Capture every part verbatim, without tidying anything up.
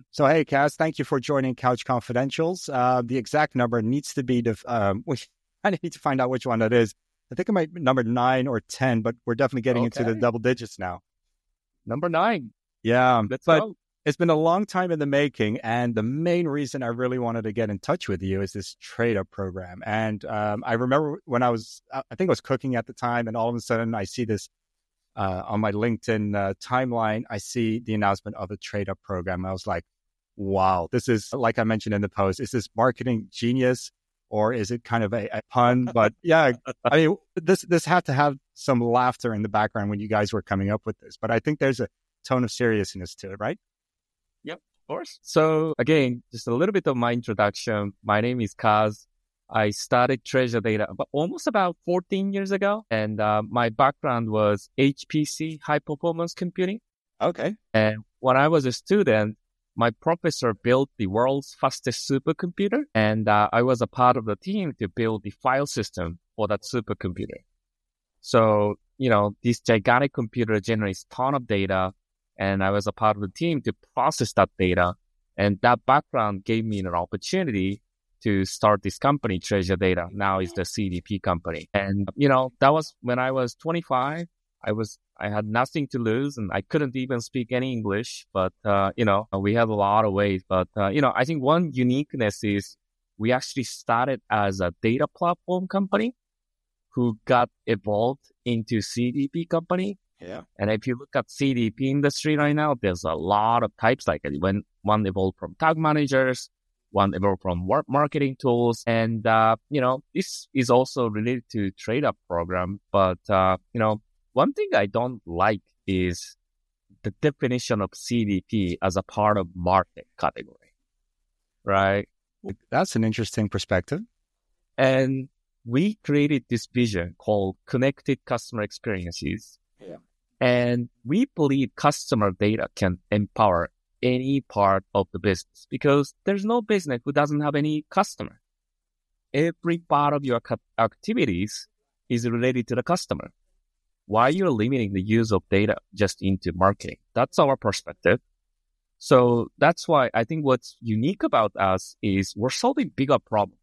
So, hey, Kaz, thank you for joining Couch Confidentials. Uh, the exact number needs to be, def- um, we I need to find out which one that is. I think it might be number nine or ten, but we're definitely getting okay. into the double digits now. Number nine. Yeah. Let's but go. It's been a long time in the making. And the main reason I really wanted to get in touch with you is this trade-up program. And um, I remember when I was, I think I was cooking at the time, and all of a sudden I see this uh, on my LinkedIn uh, timeline, I see the announcement of a trade-up program. I was like, wow, this is, like I mentioned in the post, is this marketing genius or is it kind of a, a pun? But yeah, I mean, this this had to have some laughter in the background when you guys were coming up with this. But I think there's a tone of seriousness to it, right? Yep, of course. So again, just a little bit of my introduction. My name is Kaz. I started Treasure Data about, almost about fourteen years ago. And uh, my background was H P C, high performance computing. Okay. And when I was a student, my professor built the world's fastest supercomputer, and uh, I was a part of the team to build the file system for that supercomputer. So, you know, this gigantic computer generates a ton of data, and I was a part of the team to process that data. And that background gave me an opportunity to start this company, Treasure Data. Now it's the C D P company. And, you know, that was when I was twenty-five. I was, I had nothing to lose and I couldn't even speak any English, but, uh, you know, we had a lot of ways. But, uh, you know, I think one uniqueness is we actually started as a data platform company who got evolved into C D P company. Yeah. And if you look at C D P industry right now, there's a lot of types like it. When one evolved from tag managers, one evolved from work marketing tools. And, uh, you know, this is also related to trade up program. But, uh, you know, one thing I don't like is the definition of C D P as a part of market category, right? That's an interesting perspective. And we created this vision called Connected Customer Experiences. Yeah. And we believe customer data can empower any part of the business because there's no business who doesn't have any customer. Every part of your activities is related to the customer. Why you're limiting the use of data just into marketing? That's our perspective. So that's why I think what's unique about us is we're solving bigger problems.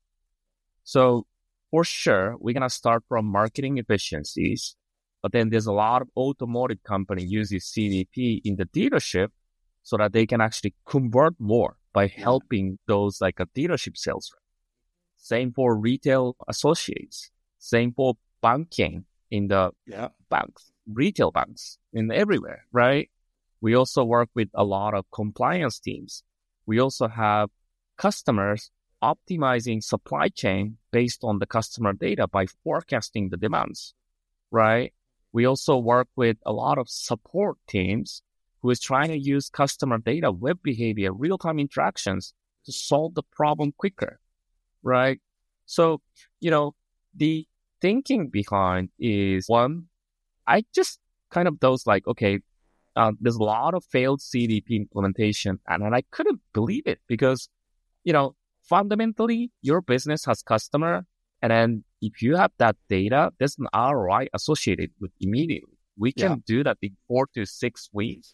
So for sure, we're going to start from marketing efficiencies, but then there's a lot of automotive company uses C D P in the dealership so that they can actually convert more by helping those like a dealership sales rep. Same for retail associates. Same for banking. In the yeah. banks, retail banks, in everywhere, right? We also work with a lot of compliance teams. We also have customers optimizing supply chain based on the customer data by forecasting the demands, right? We also work with a lot of support teams who is trying to use customer data, web behavior, real-time interactions to solve the problem quicker, right? So, you know, the thinking behind is one, I just kind of those like, okay, uh, there's a lot of failed C D P implementation and, and I couldn't believe it because, you know, fundamentally your business has customer and then if you have that data, there's an R O I associated with immediately. We can yeah. do that in four to six weeks.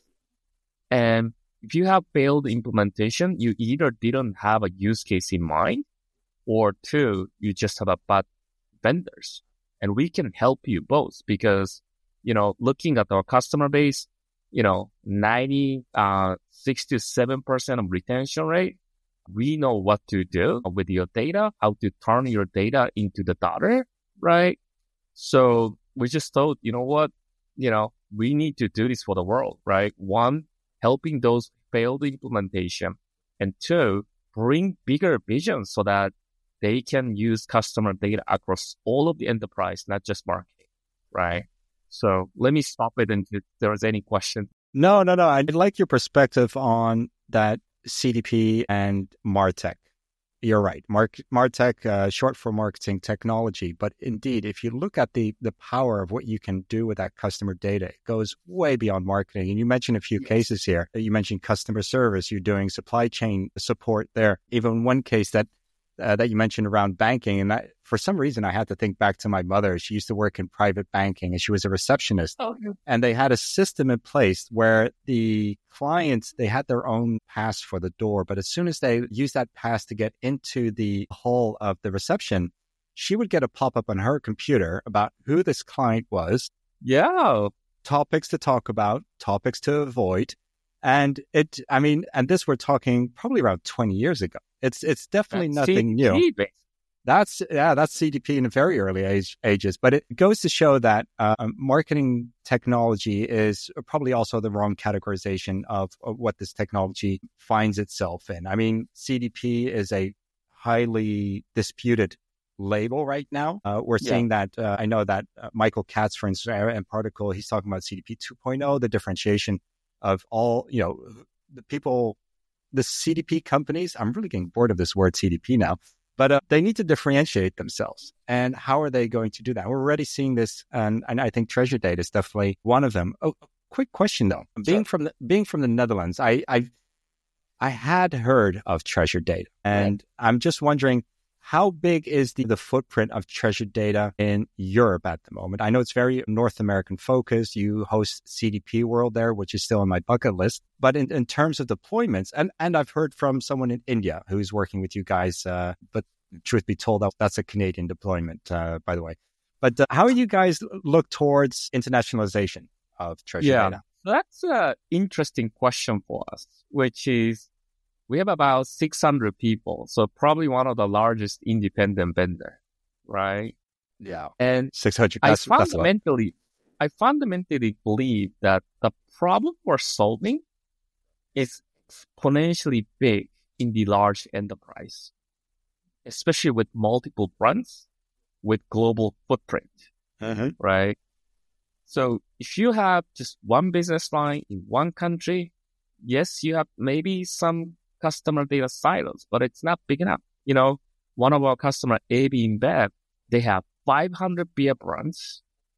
And if you have failed implementation, you either didn't have a use case in mind or two, you just have a bad vendors. And we can help you both because, you know, looking at our customer base, you know, ninety, uh, six to seven percent of retention rate. We know what to do with your data, how to turn your data into the dollar, right? So we just thought, you know what, you know, we need to do this for the world, right? One, helping those failed implementation and two, bring bigger vision so that they can use customer data across all of the enterprise, not just marketing, right? So let me stop it and if there is any question. No, no, no. I'd like your perspective on that C D P and MarTech. You're right. Mar- MarTech, uh, short for marketing technology. But indeed, if you look at the the power of what you can do with that customer data, it goes way beyond marketing. And you mentioned a few yes. cases here. You mentioned customer service. You're doing supply chain support there. Even one case that uh, that you mentioned around banking. And I, for some reason, I had to think back to my mother. She used to work in private banking and she was a receptionist. Oh, yeah. And they had a system in place where the clients, they had their own pass for the door. But as soon as they used that pass to get into the hall of the reception, she would get a pop-up on her computer about who this client was. Yeah. Topics to talk about, topics to avoid. And it, I mean, and this we're talking probably around twenty years ago. It's it's definitely That's nothing C D P new. based. That's, yeah, that's C D P in the very early age, ages. But it goes to show that uh, marketing technology is probably also the wrong categorization of, of what this technology finds itself in. I mean, C D P is a highly disputed label right now. Uh, we're Yeah. seeing that, uh, I know that uh, Michael Katz, for instance, and Particle, he's talking about C D P two point oh, the differentiation of all, you know, the people, the C D P companies. I'm really getting bored of this word C D P now, but uh, they need to differentiate themselves. And how are they going to do that? We're already seeing this, and, and I think Treasure Data is definitely one of them. Oh, quick question though. Being Sure. from the, being from the Netherlands, I, I I had heard of Treasure Data, and right. I'm just wondering, how big is the, the footprint of Treasure Data in Europe at the moment? I know it's very North American focused. You host C D P World there, which is still on my bucket list. But in, in terms of deployments, and, and I've heard from someone in India who's working with you guys, uh, but truth be told, that's a Canadian deployment, uh, by the way. But uh, how do you guys look towards internationalization of Treasure yeah. Data? That's an interesting question for us, which is, we have about six hundred people, so probably one of the largest independent vendor, right? Yeah. And six hundred, I that's, that's fundamentally, I fundamentally believe that the problem we're solving is exponentially big in the large enterprise, especially with multiple brands, with global footprint, mm-hmm. right? So if you have just one business line in one country, yes, you have maybe some customer data silos, but it's not big enough. You know, one of our customer, A B InBev, they have five hundred beer brands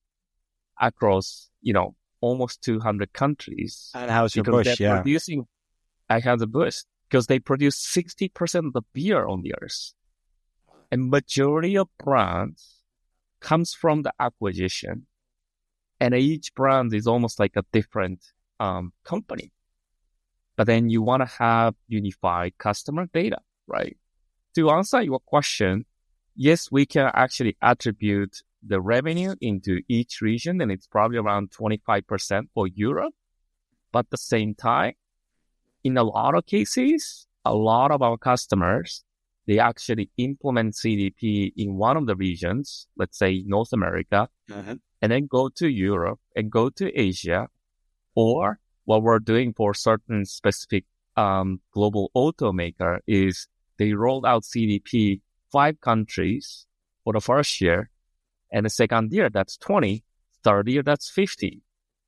across, you know, almost two hundred countries. And how's your because Bush? they're Yeah. producing, I have the Bush, because they produce sixty percent of the beer on the earth. And majority of brands comes from the acquisition. And each brand is almost like a different um, company. But then you want to have unified customer data, right? To answer your question, yes, we can actually attribute the revenue into each region, and it's probably around twenty-five percent for Europe. But at the same time, in a lot of cases, a lot of our customers, they actually implement C D P in one of the regions, let's say North America, mm-hmm. and then go to Europe and go to Asia, or what we're doing for certain specific um, global automaker is they rolled out C D P five countries for the first year, and the second year that's twenty, third year that's fifty,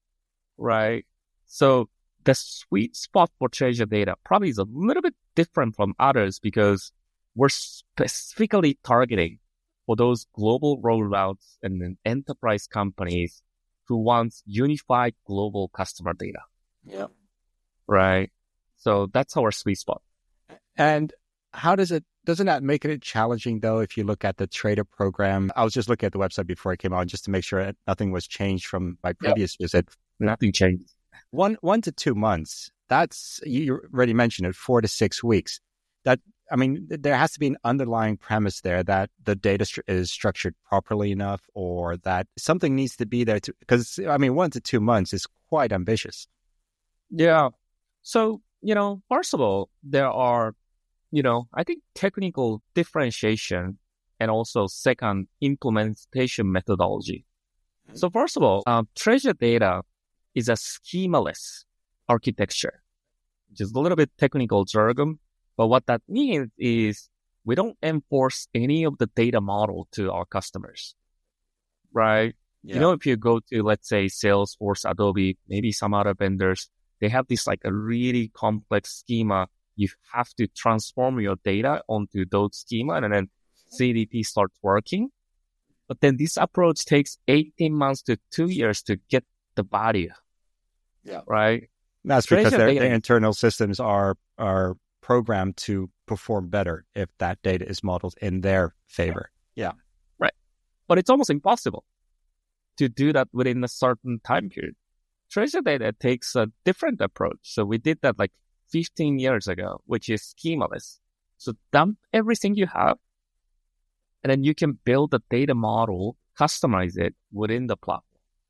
right? So the sweet spot for Treasure Data probably is a little bit different from others because we're specifically targeting for those global rollouts and then enterprise companies who wants unified global customer data. Yeah. Right. So that's our sweet spot. And how does it, doesn't that make it challenging though, if you look at the Trader program? I was just looking at the website before I came on just to make sure nothing was changed from my previous yep. visit. Nothing changed. One, one to two months. That's, you already mentioned it, four to six weeks. That, I mean, there has to be an underlying premise there that the data stru- is structured properly enough, or that something needs to be there to, because I mean, one to two months is quite ambitious. Yeah. So, you know, first of all, there are, you know, I think technical differentiation and also second, implementation methodology. Mm-hmm. So first of all, um, Treasure Data is a schemaless architecture, which is a little bit technical jargon. But what that means is we don't enforce any of the data model to our customers, right? Yeah. You know, if you go to, let's say, Salesforce, Adobe, maybe some other vendors, they have this like a really complex schema. You have to transform your data onto those schema, and then C D P starts working. But then this approach takes eighteen months to two years to get the value. Yeah. Right? That's because their, their internal systems are are program to perform better if that data is modeled in their favor. Yeah. Right. But it's almost impossible to do that within a certain time period. Treasure data takes a different approach. So we did that like fifteen years ago, which is schemaless. So dump everything you have, and then you can build a data model, customize it within the platform.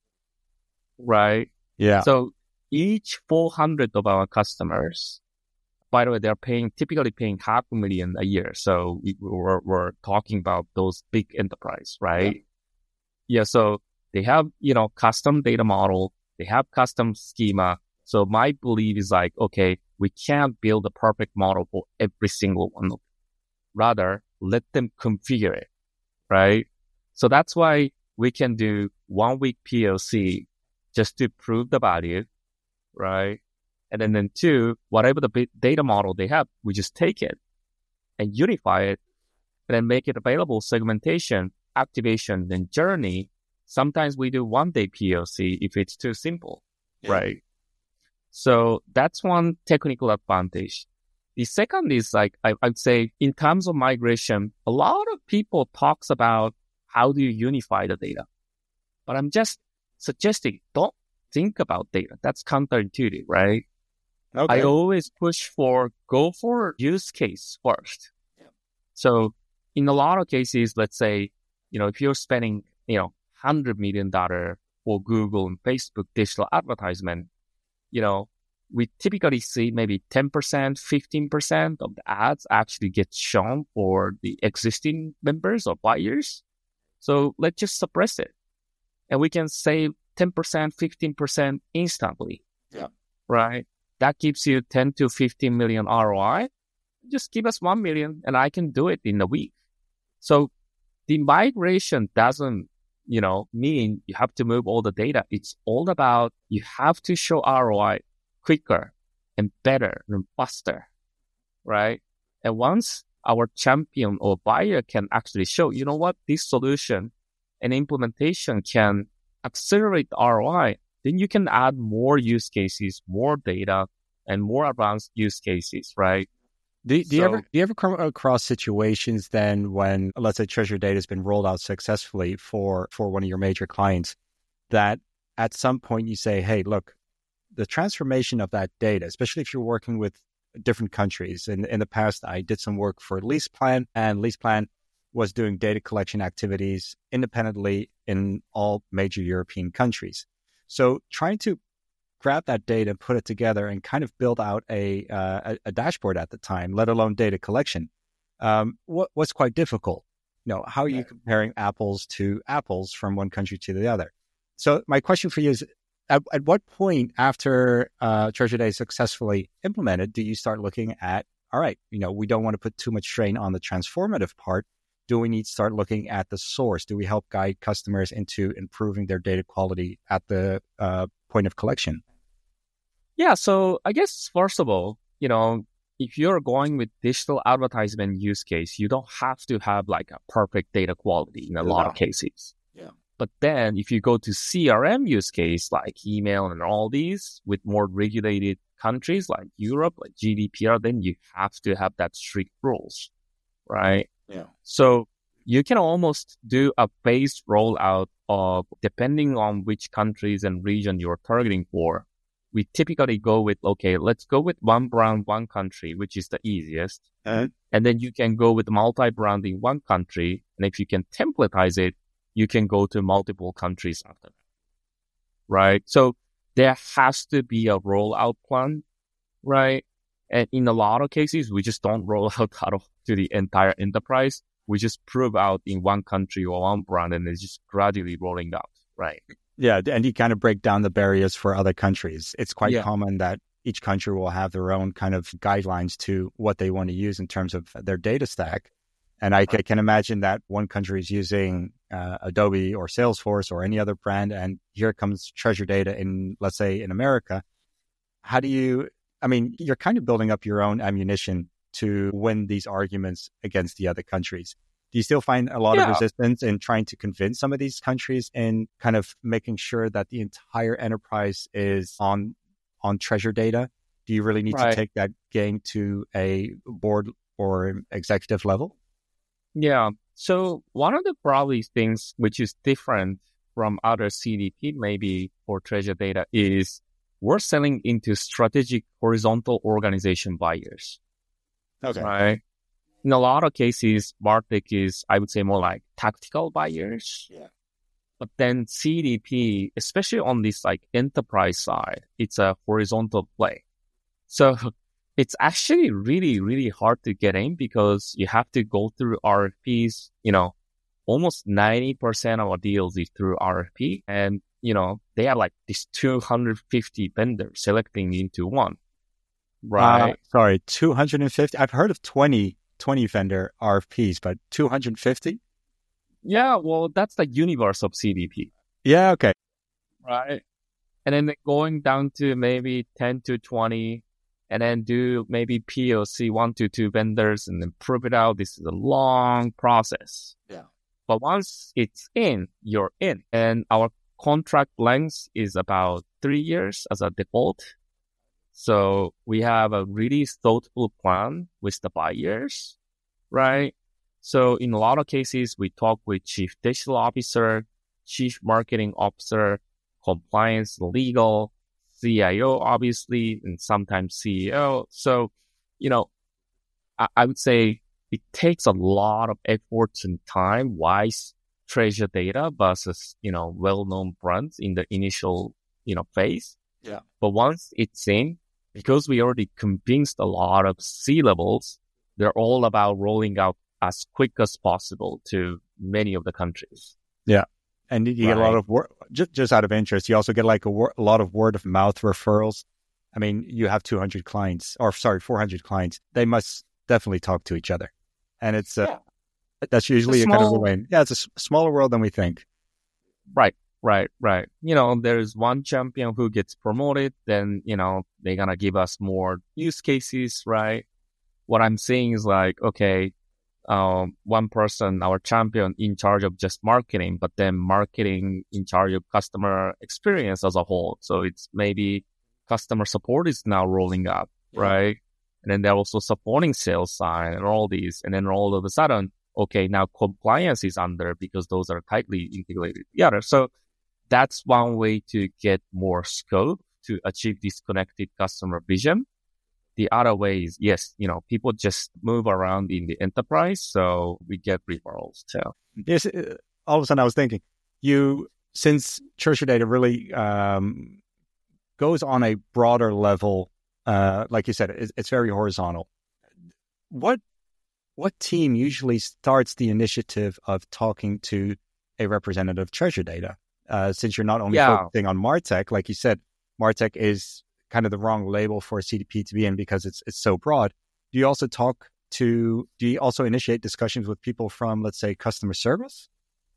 Right? Yeah. So each four hundred of our customers, by the way, they're paying, typically paying half a million a year. So we, we're, we're talking about those big enterprise, right? Yeah. yeah. So they have, you know, custom data model. They have custom schema. So my belief is like, okay, we can't build a perfect model for every single one of them. Rather, let them configure it, right? So that's why we can do one week P O C just to prove the value, right? And then, then two, whatever the data model they have, we just take it and unify it and then make it available segmentation, activation, then journey. Sometimes we do one day P O C if it's too simple, yeah. right? So that's one technical advantage. The second is like, I, I'd say in terms of migration, a lot of people talks about how do you unify the data, but I'm just suggesting don't think about data. That's counterintuitive, right? Okay. I always push for go for use case first. Yeah. So in a lot of cases, let's say, you know, if you're spending, you know, one hundred million dollars for Google and Facebook digital advertisement, you know, we typically see maybe ten percent, fifteen percent of the ads actually get shown for the existing members or buyers. So let's just suppress it. And we can save ten percent, fifteen percent instantly. Yeah. Right? That gives you ten to fifteen million R O I. Just give us one million and I can do it in a week. So the migration doesn't, you know, mean you have to move all the data. It's all about you have to show R O I quicker and better and faster, right? And once our champion or buyer can actually show, you know what, this solution and implementation can accelerate the R O I, then you can add more use cases, more data, and more advanced use cases, right? Do, do so, you ever do you ever come across situations then when, let's say, Treasure Data has been rolled out successfully for, for one of your major clients, that at some point you say, hey, look, the transformation of that data, especially if you're working with different countries. In, in the past, I did some work for LeasePlan, and LeasePlan was doing data collection activities independently in all major European countries. So trying to grab that data, put it together, and kind of build out a uh, a, a dashboard at the time, let alone data collection, um, what, was quite difficult. You know, how are you comparing apples to apples from one country to the other? So my question for you is, at, at what point after uh, Treasure Data is successfully implemented, do you start looking at, all right, you know, we don't want to put too much strain on the transformative part. Do we need to start looking at the source? Do we help guide customers into improving their data quality at the uh, point of collection? Yeah, so I guess, first of all, you know, if you're going with digital advertisement use case, you don't have to have like a perfect data quality in a yeah. lot of cases. Yeah. But then if you go to C R M use case, like email and all these with more regulated countries like Europe, like G D P R, then you have to have that strict rules, right? Yeah. So you can almost do a phased rollout of, depending on which countries and region you're targeting for. We typically go with, okay, let's go with one brand, one country, which is the easiest. Uh-huh. And then you can go with multi-brand in one country. And if you can templatize it, you can go to multiple countries after that. Right? So there has to be a rollout plan, right? And in a lot of cases, we just don't roll out, out of, to the entire enterprise. We just prove out in one country or one brand, and it's just gradually rolling out, right? Yeah, and you kind of break down the barriers for other countries. It's quite yeah. common that each country will have their own kind of guidelines to what they want to use in terms of their data stack. And I right. can imagine that one country is using uh, Adobe or Salesforce or any other brand, and here comes Treasure Data in, let's say, in America. How do you, I mean, you're kind of building up your own ammunition to win these arguments against the other countries. Do you still find a lot yeah. of resistance in trying to convince some of these countries in kind of making sure that the entire enterprise is on on Treasure Data? Do you really need Right. to take that game to a board or executive level? Yeah. So one of the probably things which is different from other C D P, maybe for treasure data, is we're selling into strategic horizontal organization buyers, Okay. right? In a lot of cases, MarTech is, I would say, more like tactical buyers. Yeah. But then C D P, especially on this like enterprise side, it's a horizontal play. So it's actually really, really hard to get in because you have to go through R F Ps. You know, almost ninety percent of our deals is through R F P. And, you know, they are like these two hundred fifty vendors selecting into one, right? Uh, sorry, two hundred fifty. I've heard of twenty, twenty vendor R F Ps, but two hundred fifty? Yeah, well, that's the universe of C D P, Yeah, okay. right? And then going down to maybe ten to twenty, and then do maybe P O C one to two vendors and then prove it out. This is a long process. Yeah. But once it's in, you're in. And our contract length is about three years as a default. So we have a really thoughtful plan with the buyers, right? So in a lot of cases, we talk with chief digital officer, chief marketing officer, compliance, legal, C I O, obviously, and sometimes C E O. So, you know, I, I would say it takes a lot of efforts and time, wise treasure data versus, you know, well-known brands in the initial, you know, phase. Yeah. But once it's in, because we already convinced a lot of C-levels, they're all about rolling out as quick as possible to many of the countries. Yeah. And you get Right. a lot of wor- just just out of interest. You also get like a, wor- a lot of word of mouth referrals. I mean, you have two hundred clients, or sorry, four hundred clients. They must definitely talk to each other, and it's uh, Yeah. that's usually a, It's a kind of the small- way. Yeah, it's a s- smaller world than we think. Right, right, right. You know, there's one champion who gets promoted, then, you know, they're going to give us more use cases, right? What I'm saying is like, okay, um, one person, our champion in charge of just marketing, but then marketing in charge of customer experience as a whole. So it's maybe customer support is now rolling up, Yeah. right? And then they're also supporting sales side and all these. And then all of a sudden, okay, now compliance is under because those are tightly integrated together. So that's one way to get more scope to achieve this connected customer vision. The other way is, yes, you know, people just move around in the enterprise, so we get referrals too. Yes. uh, All of a sudden, I was thinking, you since treasure data really um, goes on a broader level, uh, like you said, it's, it's very horizontal. What what team usually starts the initiative of talking to a representative of treasure data? Uh, since you're not only Yeah. focusing on MarTech, like you said, MarTech is kind of the wrong label for a C D P to be in because it's it's so broad. Do you also talk to, do you also initiate discussions with people from, let's say, customer service?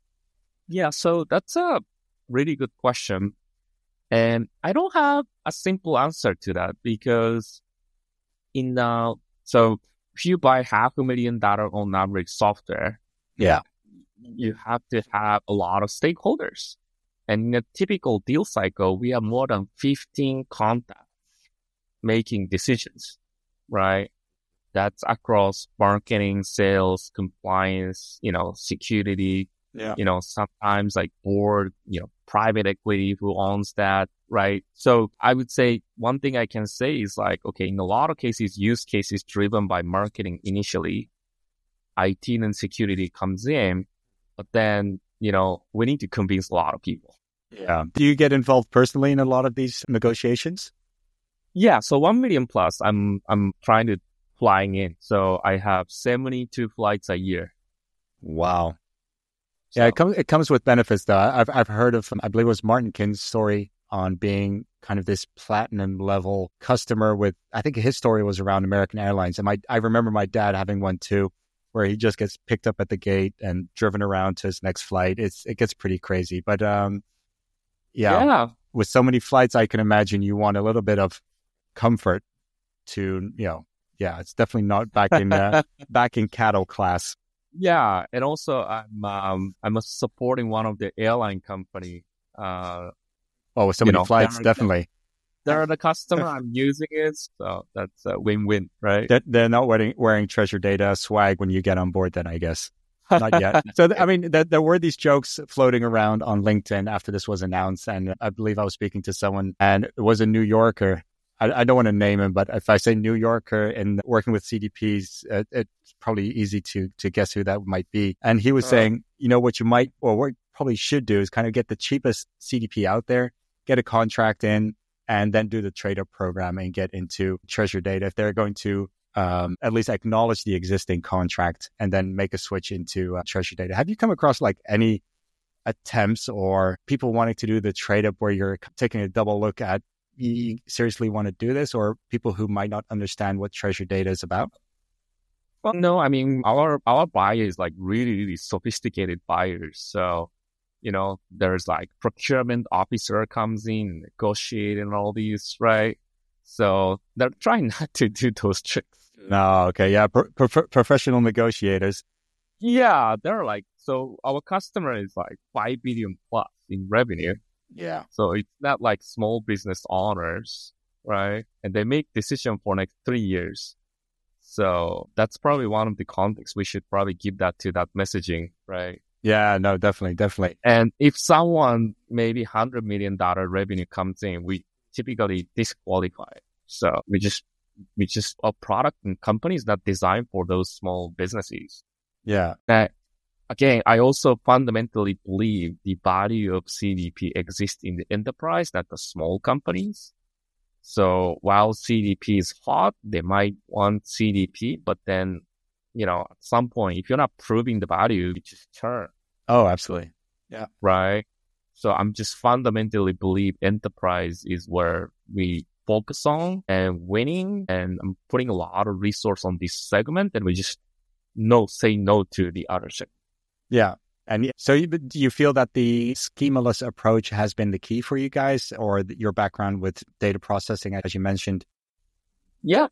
Yeah, so that's a really good question. And I don't have a simple answer to that because in uh, so if you buy half a million dollar on average software, Yeah. you have to have a lot of stakeholders. And in a typical deal cycle, we have more than fifteen contacts making decisions, right? That's across marketing, sales, compliance, you know, security, Yeah. you know, sometimes like board, you know, private equity who owns that, right? So I would say one thing I can say is like, okay, in a lot of cases, use cases driven by marketing initially, I T and security comes in, but then, you know, we need to convince a lot of people. Yeah. Do you get involved personally in a lot of these negotiations? Yeah. So one million plus, I'm, I'm trying to flying in. So I have seventy-two flights a year. Wow. So, Yeah, it comes it comes with benefits though. I've I've heard of, I believe it was Martin King's story on being kind of this platinum level customer with, I think his story was around American Airlines. And my I remember my dad having one too, where he just gets picked up at the gate and driven around to his next flight. It's it gets pretty crazy. But um yeah, yeah. with so many flights, I can imagine you want a little bit of comfort to, you know, yeah, it's definitely not back in uh, back in cattle class. Yeah, and also I'm um I'm a supporting one of the airline company. Uh, Oh, with so You many know, flights, they're- definitely. they're the customer, I'm using it. So that's a win-win, right? They're, they're not wearing, wearing Treasure Data swag when you get on board then, I guess. Not yet. So, I mean, th- there were these jokes floating around on LinkedIn after this was announced. And I believe I was speaking to someone, and it was a New Yorker. I, I don't want to name him, but if I say New Yorker and working with C D Ps, uh, it's probably easy to to guess who that might be. And he was uh, saying, you know, what you might, or what you probably should do is kind of get the cheapest C D P out there, get a contract in, and then do the trade-up program and get into Treasure Data if they're going to um, at least acknowledge the existing contract and then make a switch into uh, Treasure Data. Have you come across like any attempts or people wanting to do the trade-up where you're taking a double look at, you seriously want to do this, or people who might not understand what Treasure Data is about? Well, no, I mean, our our buyer is like really, really sophisticated buyers. So, you know, there's like procurement officer comes in, negotiate and all these, right? So they're trying not to do those tricks. No, okay, yeah, pro- pro- professional negotiators. Yeah, they're like, so our customer is like five billion plus in revenue. Yeah. So it's not like small business owners, right? And they make decision for next three years. So that's probably one of the contexts we should probably give that to that messaging, right? Yeah, no, definitely, definitely. And if someone maybe one hundred million dollars revenue comes in, we typically disqualify it. So we just, we just, a product and companies that designed for those small businesses. Yeah. Now, again, I also fundamentally believe the value of C D P exists in the enterprise, not the small companies. So while C D P is hot, they might want C D P, but then, you know, at some point, if you're not proving the value, you just turn. Oh, absolutely. Yeah. Right. So I'm just fundamentally believe enterprise is where we focus on and winning. And I'm putting a lot of resource on this segment, and we just no say no to the other segment. Yeah. And so you, do you feel that the schemaless approach has been the key for you guys, or the, your background with data processing, as you mentioned? Yeah.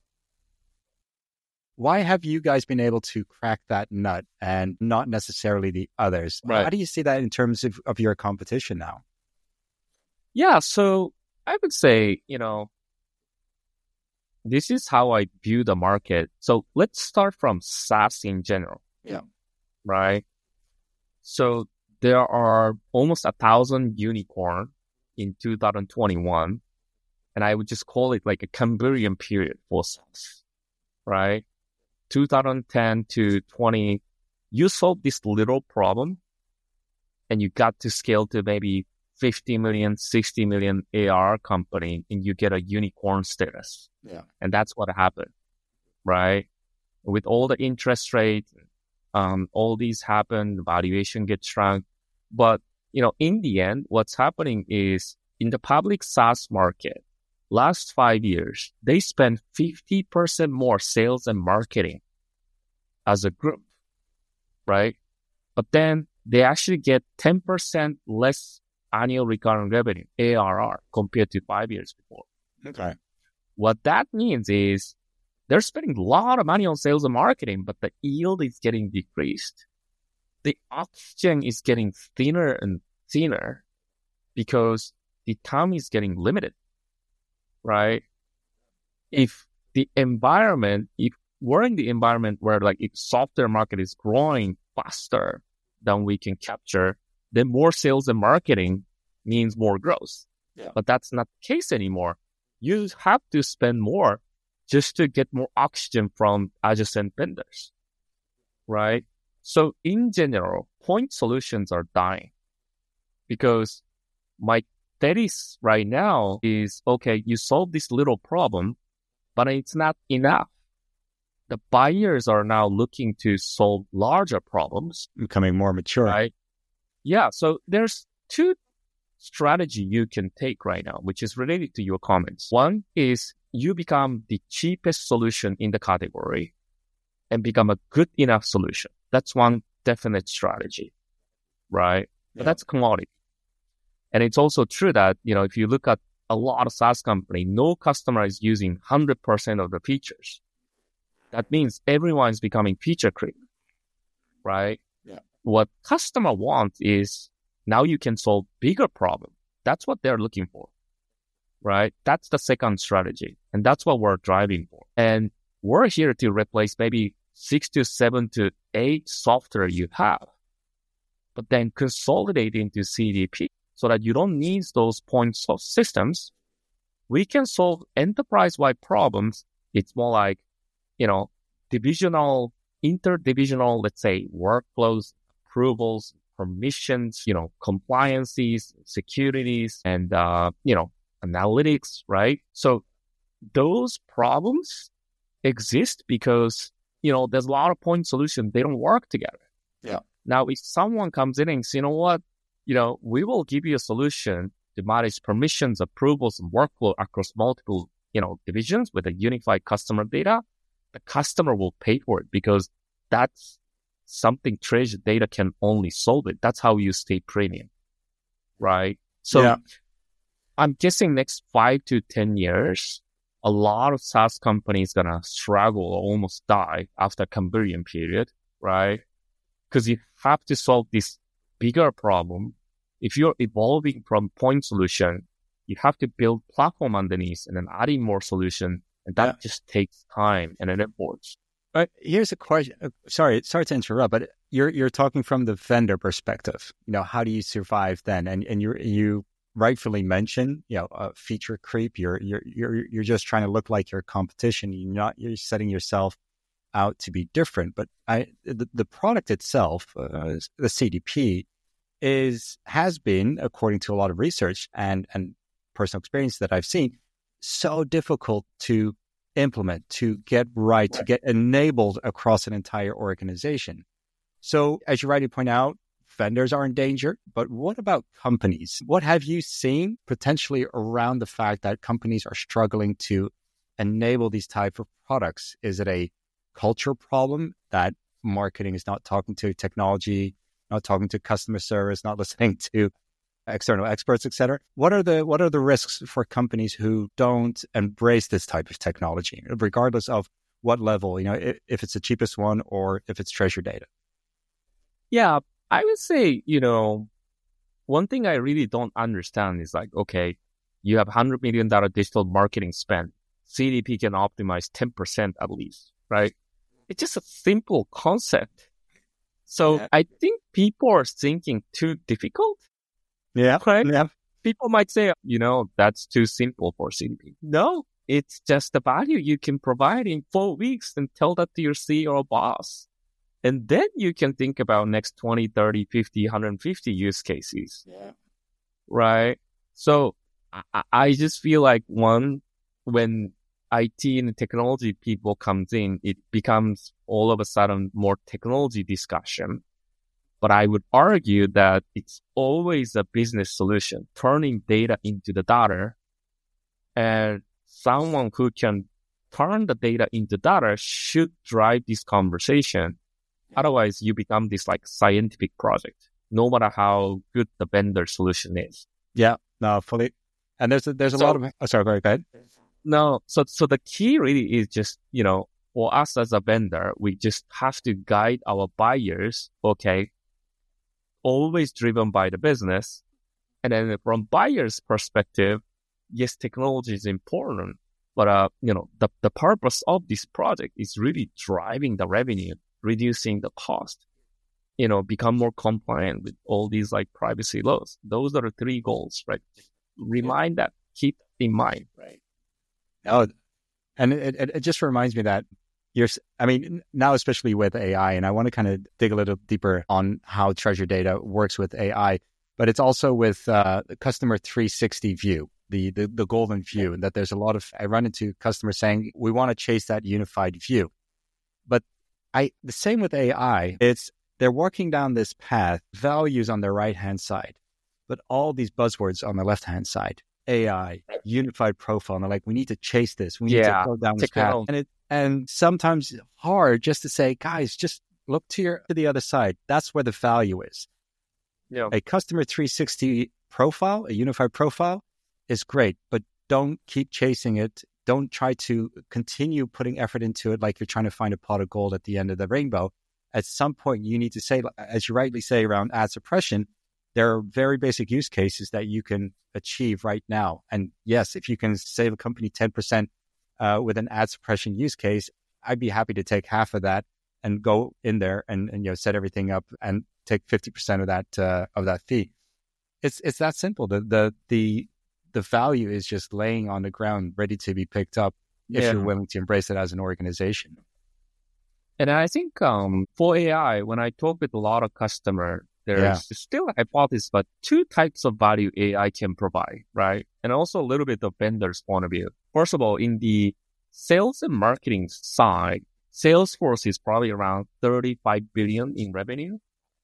Why have you guys been able to crack that nut and not necessarily the others? Right. How do you see that in terms of, of your competition now? Yeah. So I would say, you know, this is how I view the market. So let's start from SaaS in general. Yeah. Right. So there are almost a thousand unicorn in two thousand twenty-one, and I would just call it like a Cambrian period for SaaS, right? two thousand ten to twenty, you solved this little problem, and you got to scale to maybe fifty million, sixty million A R R company, and you get a unicorn status. Yeah, and that's what happened, right? With all the interest rates. Um, all these happen, valuation gets shrunk. But, you know, in the end, what's happening is in the public SaaS market, last five years, they spend fifty percent more sales and marketing as a group, right? But then they actually get ten percent less annual recurring revenue, A R R, compared to five years before. Okay. What that means is they're spending a lot of money on sales and marketing, but the yield is getting decreased. The oxygen is getting thinner and thinner because the time is getting limited, right? If the environment, if we're in the environment where like if software market is growing faster than we can capture, then more sales and marketing means more growth. Yeah. But that's not the case anymore. You have to spend more just to get more oxygen from adjacent vendors, right? So in general, point solutions are dying because my thesis right now is, okay, you solve this little problem, but it's not enough. The buyers are now looking to solve larger problems. Becoming more mature. Right? Yeah. So there's two strategy you can take right now, which is related to your comments. One is you become the cheapest solution in the category and become a good enough solution. That's one definite strategy, right? Yeah. But that's commodity. And it's also true that, you know, if you look at a lot of SaaS company, no customer is using one hundred percent of the features. That means everyone's becoming feature creep, right? Yeah. What customer wants is now you can solve bigger problem. That's what they're looking for. right? That's the second strategy. And that's what we're driving for. And we're here to replace maybe six to seven to eight software you have, but then consolidate into C D P so that you don't need those point of systems. We can solve enterprise-wide problems. It's more like, you know, divisional, interdivisional, let's say, workflows, approvals, permissions, you know, compliances, securities, and, uh, you know, analytics, right? So those problems exist because, you know, there's a lot of point solutions. They don't work together. Yeah. Now, if someone comes in and says, you know what, you know, we will give you a solution to manage permissions, approvals, and workflow across multiple, you know, divisions with a unified customer data, the customer will pay for it because that's something treasure data can only solve it. That's how you stay premium, right? So yeah. I'm guessing next five to ten years, a lot of SaaS companies gonna struggle or almost die after conversion period, right? Because you have to solve this bigger problem. If you're evolving from point solution, you have to build platform underneath and then adding more solution, and that yeah. just takes time and an effort. But here's a question. Sorry, sorry to interrupt, but you're you're talking from the vendor perspective. You know, how do you survive then? And and you you rightfully mentioned, you know, uh, feature creep. You're you're you're you're just trying to look like your competition. You're not. You're setting yourself out to be different. But I the, the product itself, uh, the C D P, is has been, according to a lot of research and and personal experience that I've seen, so difficult to implement, to get right, right, to get enabled across an entire organization. So as you rightly point out, vendors are in danger, but what about companies? What have you seen potentially around the fact that companies are struggling to enable these type of products? Is it a culture problem that marketing is not talking to technology, not talking to customer service, not listening to external experts, et cetera? What are the what are the risks for companies who don't embrace this type of technology, regardless of what level, you know, if, if it's the cheapest one or if it's treasure data? Yeah, I would say, you know, one thing I really don't understand is like, okay, you have one hundred million dollars digital marketing spend. C D P can optimize ten percent at least, right? It's just a simple concept. So yeah. I think people are thinking too difficult. Yeah, right? yeah. People might say, you know, that's too simple for C D P. No, it's just the value you can provide in four weeks and tell that to your C E O or boss. And then you can think about next twenty, thirty, fifty, one hundred fifty use cases. Yeah. Right? So I, I just feel like one, when I T and technology people comes in, it becomes all of a sudden more technology discussion. But I would argue that it's always a business solution, turning data into the data. And someone who can turn the data into data should drive this conversation. Otherwise, you become this like scientific project, no matter how good the vendor solution is. Yeah, no, fully. And there's a, there's a so, lot of... Oh, sorry, go ahead. No, so so the key really is just, you know, for us as a vendor, we just have to guide our buyers, okay, always driven by the business. And then from buyer's perspective, yes, technology is important, but, uh, you know, the, the purpose of this project is really driving the revenue, reducing the cost, you know, become more compliant with all these like privacy laws. Those are the three goals, right? Remind that, keep in mind, right? Oh, and it, it, it just reminds me that you're, I mean, now especially with A I, and I want to kind of dig a little deeper on how treasure data works with A I, but it's also with uh, the customer three sixty view, the, the the golden view, and that there's a lot of, I run into customers saying, we want to chase that unified view. But I the same with A I, it's, they're walking down this path, values on the right-hand side, but all these buzzwords on the left-hand side. A I, unified profile, and they're like, we need to chase this. We need yeah, to go down this path. And it and sometimes it's hard just to say, guys, just look to your to the other side. That's where the value is. Yeah. A customer three sixty profile, a unified profile is great, but don't keep chasing it. Don't try to continue putting effort into it like you're trying to find a pot of gold at the end of the rainbow. At some point, you need to say, as you rightly say around ad suppression, there are very basic use cases that you can achieve right now. And yes, if you can save a company ten percent uh, with an ad suppression use case, I'd be happy to take half of that and go in there and, and you know set everything up and take fifty percent of that uh, of that fee. It's it's that simple. The the the the value is just laying on the ground, ready to be picked up if yeah. you're willing to embrace it as an organization. And I think um, for A I, when I talk with a lot of customers, there's yeah. still a hypothesis, but two types of value A I can provide, right? And also a little bit of vendor's point of view. First of all, in the sales and marketing side, Salesforce is probably around thirty-five billion in revenue.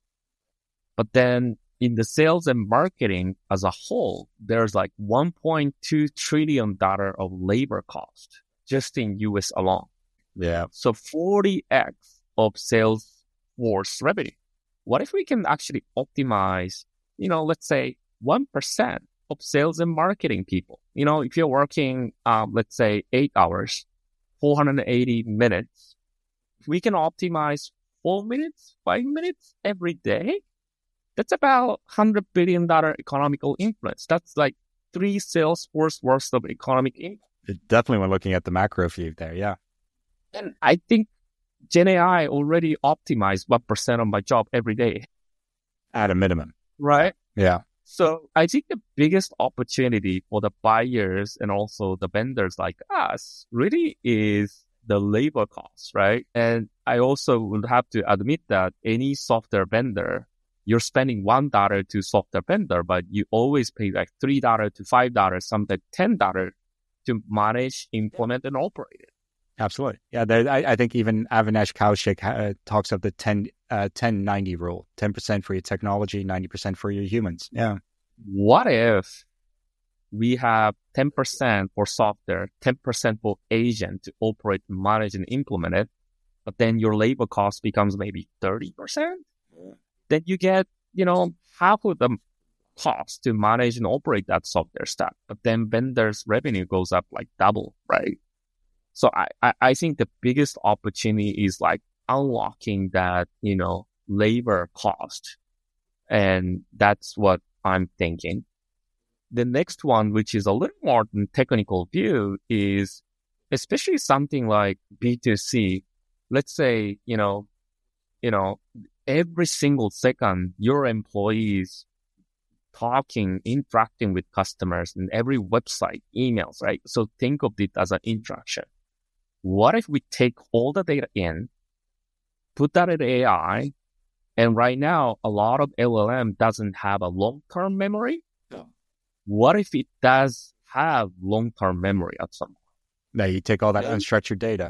But then in the sales and marketing as a whole, there's like one point two trillion dollars of labor cost just in U S alone. Yeah. So forty x of Salesforce revenue. What if we can actually optimize, you know, let's say one percent of sales and marketing people? You know, if you're working, um, let's say eight hours, four hundred eighty minutes, if we can optimize four minutes, five minutes every day, that's about one hundred billion dollars economical influence. That's like three Salesforce worth of economic influence. Definitely when looking at the macro view there, yeah. And I think Gen A I already optimized one percent of my job every day. At a minimum. Right? Yeah. So I think the biggest opportunity for the buyers and also the vendors like us really is the labor costs, right? And I also would have to admit that any software vendor, you're spending one dollar to software vendor, but you always pay like three dollars to five dollars, sometimes ten dollars to manage, implement, and operate it. Absolutely. Yeah, there, I, I think even Avinash Kaushik uh, talks of the ten, uh, ten ninety rule, ten percent for your technology, ninety percent for your humans. Yeah. What if we have ten percent for software, ten percent for agent to operate, manage, and implement it, but then your labor cost becomes maybe thirty percent? Then you get, you know, half of the cost to manage and operate that software stack, but then vendors' revenue goes up like double, right? So I, I, I think the biggest opportunity is like unlocking that, you know, labor cost. And that's what I'm thinking. The next one, which is a little more technical view, is especially something like B two C. Let's say, you know, you know, every single second, your employees talking, interacting with customers and every website, emails, right? So think of it as an interaction. What if we take all the data in, put that in A I, and right now, a lot of L L M doesn't have a long-term memory. Yeah. What if it does have long-term memory at some point? Now you take all that then, unstructured data.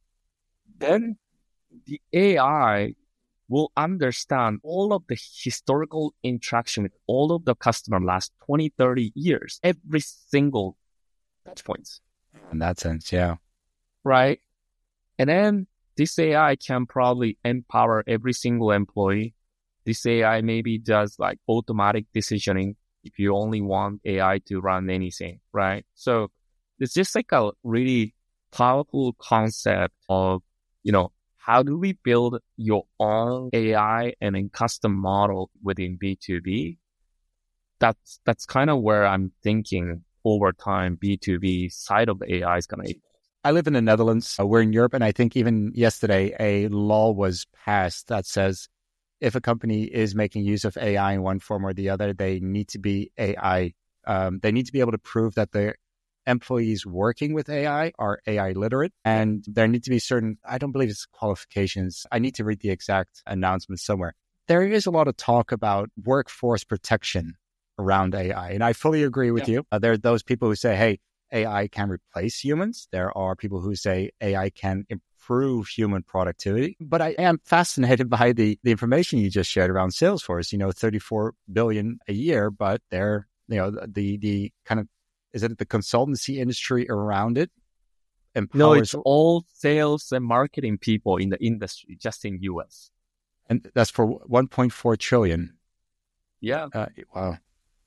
Then the A I will understand all of the historical interaction with all of the customer last twenty, thirty years, every single touch points. In that sense, yeah. Right? And then this A I can probably empower every single employee. This A I maybe does like automatic decisioning if you only want A I to run anything, right? So it's just like a really powerful concept of, you know, how do we build your own A I and a custom model within B two B? That's, that's kind of where I'm thinking over time B two B side of the A I is going to evolve. I live in the Netherlands. Uh, we're in Europe. And I think even yesterday, a law was passed that says if a company is making use of A I in one form or the other, they need to be A I. Um, they need to be able to prove that their employees working with A I are A I literate. And there need to be certain, I don't believe it's qualifications. I need to read the exact announcement somewhere. There is a lot of talk about workforce protection around A I. And I fully agree with yeah. you. Uh, there are those people who say, hey, A I can replace humans. There are people who say A I can improve human productivity. But I am fascinated by the, the information you just shared around Salesforce, you know, thirty-four billion a year, but they're, you know, the, the kind of, is it the consultancy industry around it? Empowers... No, it's all sales and marketing people in the industry, just in U S. And that's for one point four trillion. Yeah. Uh, wow.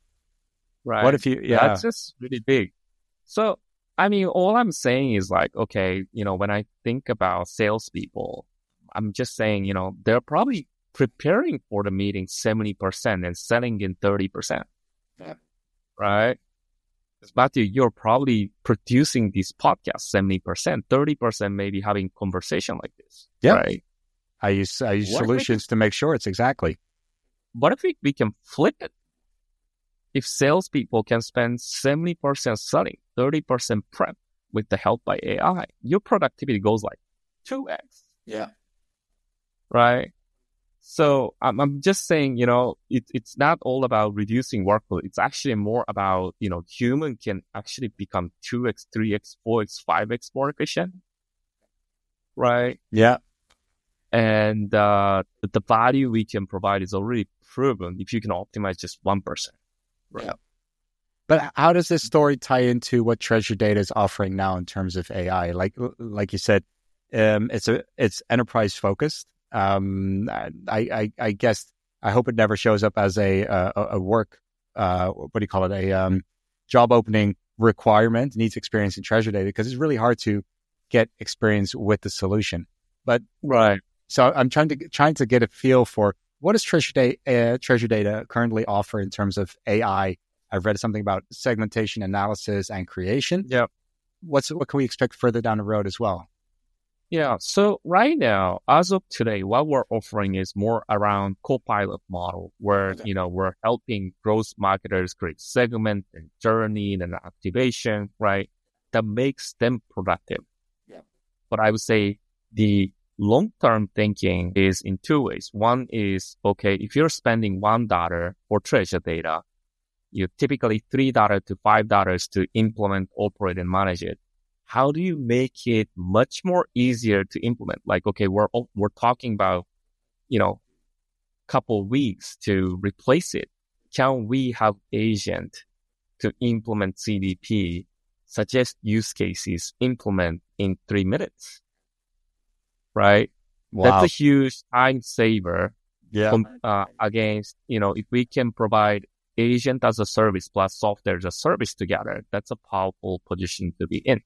Right. What if you, yeah. That's just really big. So, I mean, all I'm saying is like, okay, you know, when I think about salespeople, I'm just saying, you know, they're probably preparing for the meeting seventy percent and selling in thirty percent. Yeah. Right? Matthew, you're probably producing this podcast seventy percent, thirty percent maybe having conversation like this. Yeah. Right? I use, I use What solutions to make sure it's exactly. What if we, we can flip it? If salespeople can spend seventy percent selling, thirty percent prep with the help by A I, your productivity goes like two x. Yeah. Right? So I'm, I'm just saying, you know, it, it's not all about reducing workload. It's actually more about, you know, human can actually become two x, three x, four x, five x more efficient. Right? Yeah. And uh, the value we can provide is already proven if you can optimize just one percent. Right? Yeah. But how does this story tie into what Treasure Data is offering now in terms of A I? Like, like you said, um, it's a it's enterprise focused. Um, I, I, I guess I hope it never shows up as a a, a work uh, what do you call it? A um, job opening requirement. Needs experience in Treasure Data because it's really hard to get experience with the solution. But right. So I'm trying to trying to get a feel for what does Treasure Data uh, Treasure Data currently offer in terms of A I. I've read something about segmentation analysis and creation. Yeah. What's what can we expect further down the road as well? Yeah. So right now, as of today, what we're offering is more around Copilot model, where okay. you know we're helping growth marketers create segment and journey and activation, right? That makes them productive. Yeah. But I would say the long-term thinking is in two ways. One is, okay, if you're spending one dollar for Treasure Data, you typically three dollars to five dollars to implement, operate, and manage it. How do you make it much more easier to implement? Like, okay, we're we're talking about, you know, couple weeks to replace it. Can we have agent to implement C D P, suggest use cases, implement in three minutes? Right? Wow. That's a huge time saver. Yeah. Com- uh, against, you know, if we can provide agent as a service plus software as a service together, that's a powerful position to be in.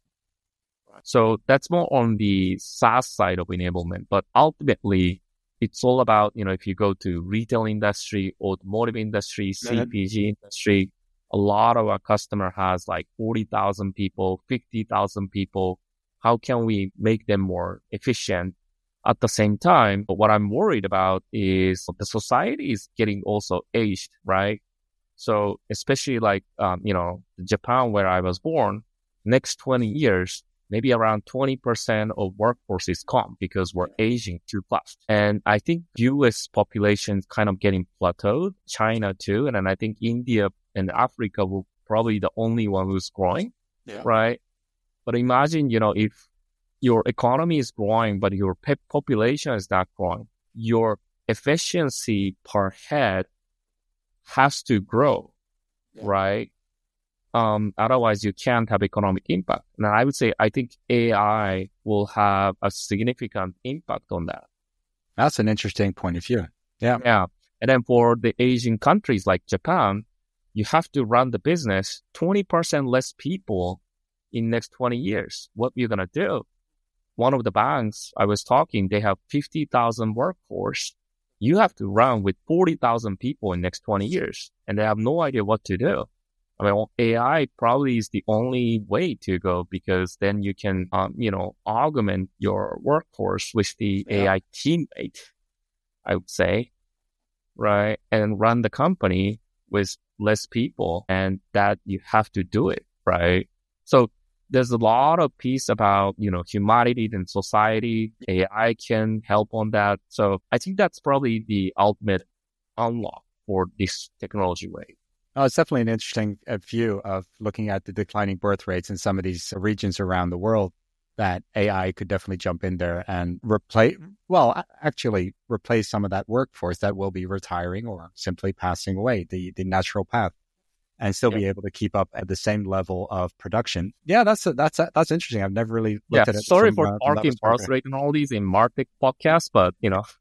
So that's more on the SaaS side of enablement. But ultimately, it's all about, you know, if you go to retail industry, automotive industry, C P G industry, a lot of our customer has like forty thousand people, fifty thousand people. How can we make them more efficient? At the same time, but what I'm worried about is the society is getting also aged, right? So especially like, um, you know, Japan, where I was born, next twenty years, maybe around twenty percent of workforce is gone because we're aging too fast. And I think U S population is kind of getting plateaued, China too. And then I think India and Africa will probably the only one who's growing, yeah. right? But imagine, you know, if your economy is growing, but your pe- population is not growing, your efficiency per head has to grow, yeah. right? Um, otherwise, you can't have economic impact. Now, I would say I think A I will have a significant impact on that. That's an interesting point of view. Yeah. Yeah. And then for the Asian countries like Japan, you have to run the business twenty percent less people in next twenty years. What are you going to do? One of the banks I was talking, they have fifty thousand workforce. You have to run with forty thousand people in next twenty years, and they have no idea what to do. I mean, A I probably is the only way to go because then you can, um, you know, augment your workforce with the yeah. A I teammate, I would say, right? And run the company with less people, and that you have to do it, right? So there's a lot of piece about, you know, humanity and society. A I can help on that. So I think that's probably the ultimate unlock for this technology wave. Oh, it's definitely an interesting uh, view of looking at the declining birth rates in some of these regions around the world, that A I could definitely jump in there and replace, well, actually replace some of that workforce that will be retiring or simply passing away, the, the natural path, and still yeah. be able to keep up at the same level of production. Yeah, that's a, that's a, that's interesting. I've never really looked yeah, at it. Sorry from, for uh, talking birth rate and all these in Martech podcast, but, you know.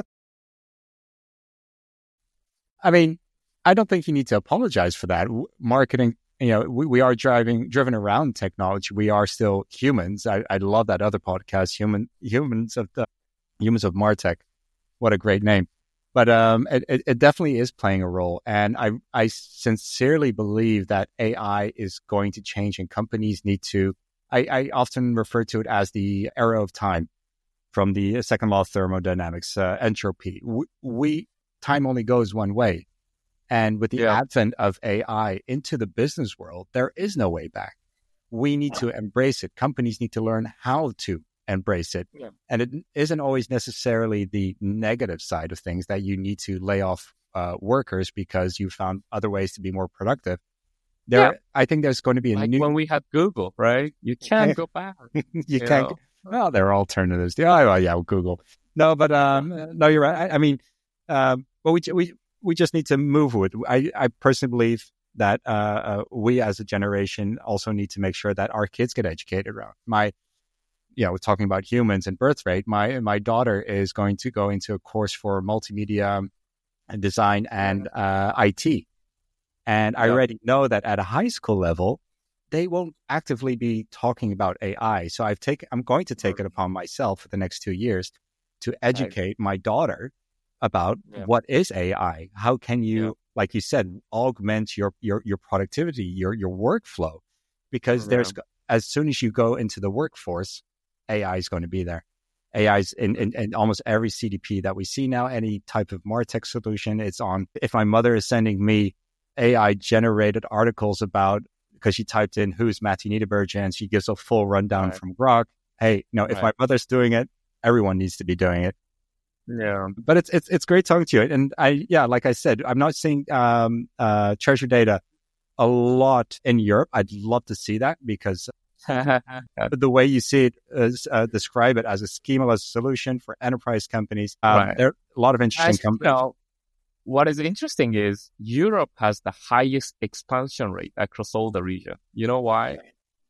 I mean, I don't think you need to apologize for that. Marketing, you know, we, we are driving, driven around technology. We are still humans. I, I love that other podcast, Human Humans of the Humans of Martech. What a great name. But um, it, it, it definitely is playing a role. And I, I sincerely believe that A I is going to change, and companies need to, I, I often refer to it as the arrow of time from the second law of thermodynamics, uh, entropy. We, we time only goes one way. And with the yeah. advent of A I into the business world, there is no way back. We need to embrace it. Companies need to learn how to embrace it. Yeah. And it isn't always necessarily the negative side of things that you need to lay off uh, workers because you found other ways to be more productive. There, yeah. I think there's going to be a like new... when we had Google, right? You can't go back. you, you can't. Go... Well, there are alternatives. Yeah, well, yeah, well, Google. No, but um, no, you're right. I, I mean, um, but we we we just need to move with it. I, I personally believe that uh, uh, we as a generation also need to make sure that our kids get educated around. My you know, we're talking about humans and birth rate. My my daughter is going to go into a course for multimedia and design and uh, I T. And I yep. already know that at a high school level, they won't actively be talking about A I. So I've taken, I'm going to take it upon myself for the next two years to educate right. my daughter about yep. what is A I. How can you, yep. like you said, augment your your your productivity, your your workflow? Because mm-hmm. there's, as soon as you go into the workforce, A I is going to be there. A I is in, in, in almost every C D P that we see now, any type of MarTech solution, it's on. If my mother is sending me A I generated articles about, because she typed in who's Matthew Niederberger and she gives a full rundown right. from Grok. Hey, no, if right. my mother's doing it, everyone needs to be doing it. Yeah. But it's, it's, it's great talking to you. And I, yeah, like I said, I'm not seeing, um, uh, treasure data a lot in Europe. I'd love to see that because the way you see it is, uh, describe it as a schemaless solution for enterprise companies. Um, right. There are a lot of interesting As, companies. You know, what is interesting is Europe has the highest expansion rate across all the region. You know why?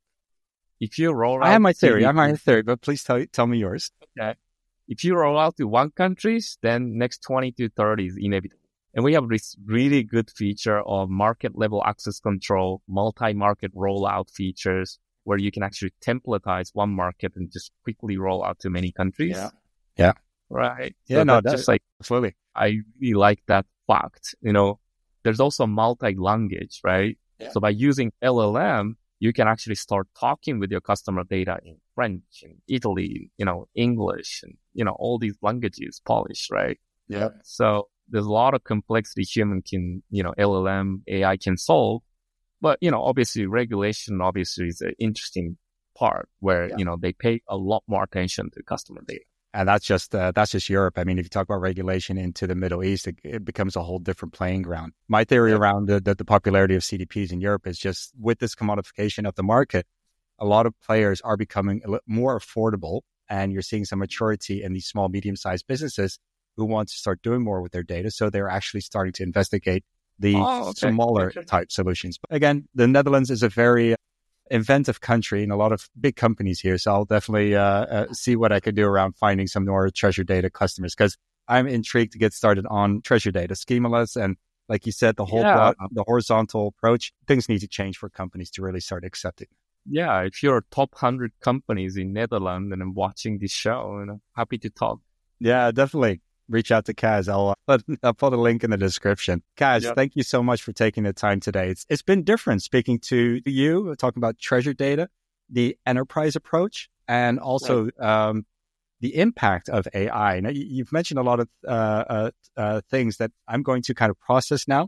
If you roll out... I have my theory. I have my theory, but please tell tell me yours. Okay. If you roll out to one country, then next twenty to thirty is inevitable. And we have this really good feature of market level access control, multi-market rollout features, where you can actually templatize one market and just quickly roll out to many countries. Yeah. Yeah. Right. Yeah, so no, that's that's just like, absolutely. I really like that fact. You know, there's also multi-language, right? Yeah. So by using L L M, you can actually start talking with your customer data in French, in Italy, you know, English, and, you know, all these languages, Polish, right? Yeah. So there's a lot of complexity human can, you know, L L M, A I can solve. But, you know, obviously regulation obviously is an interesting part where, yeah. you know, they pay a lot more attention to customer data. And that's just uh, that's just Europe. I mean, if you talk about regulation into the Middle East, it, it becomes a whole different playing ground. My theory yeah. around the, the, the popularity of C D Ps in Europe is just with this commodification of the market, a lot of players are becoming a little more affordable, and you're seeing some maturity in these small, medium-sized businesses who want to start doing more with their data. So they're actually starting to investigate the oh, okay. smaller okay. type solutions. But again, the Netherlands is a very inventive country and a lot of big companies here. So I'll definitely uh, uh, see what I can do around finding some more treasure data customers, because I'm intrigued to get started on treasure data, schemaless. And like you said, the whole yeah. broad, the horizontal approach, things need to change for companies to really start accepting. Yeah, if you're top one hundred companies in Netherlands and I'm watching this show, you know, happy to talk. Yeah, definitely. Reach out to Kaz. I'll, uh, I'll put a link in the description. Kaz, yep. thank you so much for taking the time today. It's It's been different speaking to you, talking about treasure data, the enterprise approach, and also right. um, the impact of A I. Now, you've mentioned a lot of uh, uh, uh, things that I'm going to kind of process now